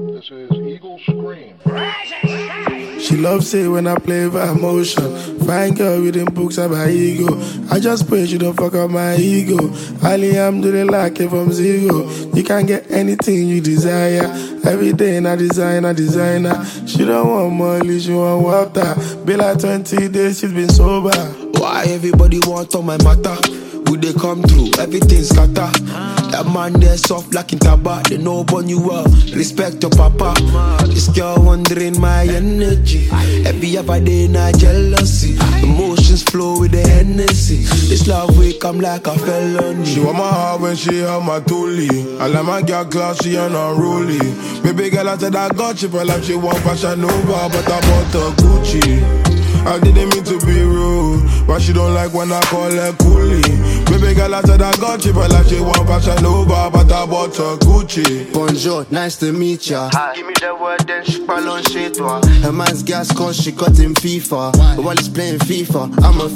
This is Eagle Scream. She loves it when I play for emotion. Fine girl reading books about ego. I just pray she don't fuck up my ego. Ali, I'm doing like it from zero. You can get anything you desire. Every day in a designer. She don't want money, she want water. Be like 20 days, she's been sober. Why everybody want on my matter? Would they come through? Everything scatter. That man there soft like in tabac. They know upon you well. Respect your papa. This girl wondering my energy. Every other day na jealousy. Emotions flow with the Hennessy. This love will come like a felony. She want my heart when she held my toolie. I like my girl classy and unruly. Baby girl, I said I got you, but like she want Fashion Nova, but I bought her Gucci. I didn't mean to be rude, but she don't like when I call her coolie. Baby girl, I said I got you, but like she want Fashion Nova, but I bought her Gucci. Bonjour, nice to meet ya. Give me the word, then she parle chez toi. Her man's gas cause she got in FIFA. But while he's playing FIFA, I'm a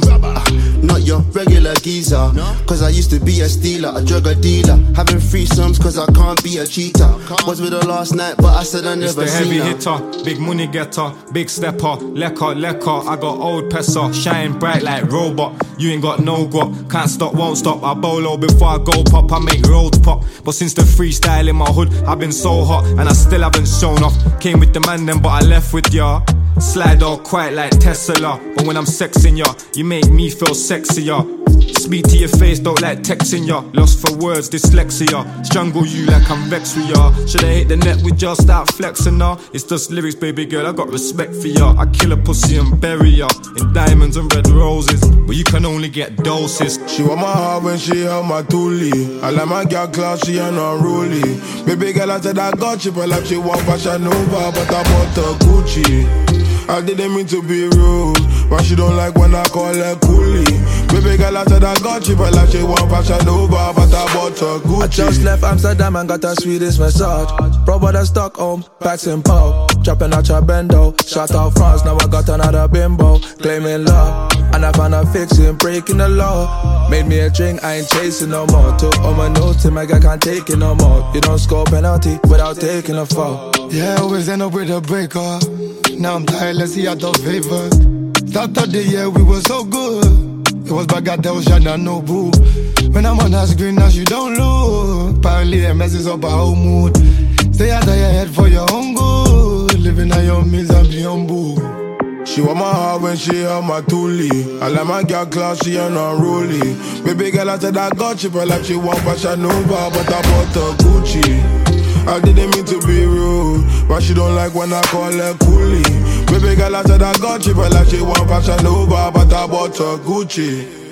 FIFA. Not your regular geezer. Cause I used to be a stealer, a drug dealer. Having threesomes cause I can't be a cheater. Was with her last night, but I said I never seen her. It's the heavy hitter, big money getter, big stepper, lecker. I got old Pessa, shine bright like robot. You ain't got no guap, can't stop, won't stop. I bolo before I go pop, I make roads pop. But since the freestyle in my hood, I've been so hot and I still haven't shown off. Came with the man then, but I left with ya. Slide all quiet like Tesla, but when I'm sexing ya, you make me feel sexier. Speak to your face, don't like texting ya. Lost for words, dyslexia. Strangle you like I'm vexed with ya. Should I hit the net with ya, start flexing ya? It's just lyrics, baby girl, I got respect for ya. I kill a pussy and bury ya in diamonds and red roses, but you can only get doses. She want my heart when she held my toolie. I like my girl classy and unruly. Baby girl, I said I got you, but like she want Fashion Nova, but I bought her Gucci. I didn't mean to be rude, but she don't like when I call her coolie. Baby girl, I said I got you, but like she want Fashion Nova, but I bought her Gucci. I just left Amsterdam and got a Swedish massage. Bro, but I Stockholm, packs in Pau. Chopping out your bendo, shot out France, now I got another bimbo. Claiming love, and I found a fixing, breaking the law. Made me a drink, I ain't chasing no more. Took all my notes, my guy can't take it no more. You don't score penalty without taking a fall. Yeah, always end up with a breaker. Now I'm tired, let's see out of favor. Start of the year, we were so good. It was Bagatelle, Shana, no boo. When I'm on that screen, now she don't look. Apparently, it messes up our whole mood. Stay out of your head for your own good. Living on your means and be humble. She want my heart when she held my toolie. I like my girl classy and unruly. Baby girl, I said I got you, but like she want Fashion Nova, but I bought her Gucci. I didn't mean to be rude, but she don't like when I call her coolie. Baby girl, I said I got you, but like she want Fashion Nova, but I bought her Gucci.